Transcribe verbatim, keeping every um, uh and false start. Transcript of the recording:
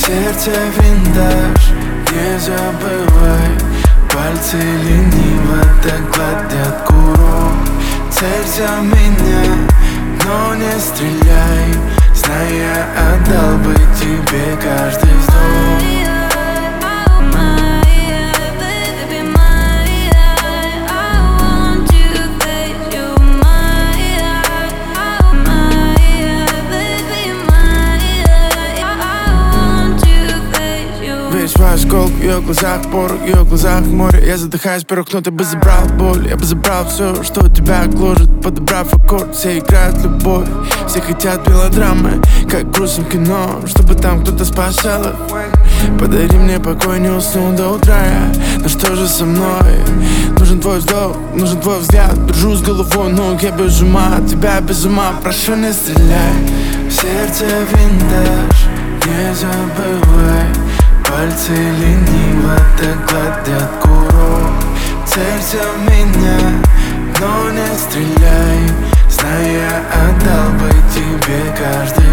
Сердце винтаж, не забывай. Пальцы лениво так гладят курок. Целься в меня, но не стреляй. Знай, я отдал бы тебе каждый вздох. Весь ваш осколок в ее глазах, порох в ее глазах, море. Я задыхаюсь, пирог, но ты бы забрал боль. Я бы забрал все, что тебя гложет, подобрав аккорд. Все играют в любовь, все хотят мелодрамы, как грустно в кино, чтобы там кто-то спасал их. Подари мне покой, не усну до утра я. Ну что же со мной? Нужен твой вздох, нужен твой взгляд. Держу с головой, но я без ума, от тебя без ума. Прошу, не стреляй. Сердце винтаж, не забывай. Пальцы лениво так гладят курок. Целься в меня, но не стреляй. Знай, я отдал бы тебе каждый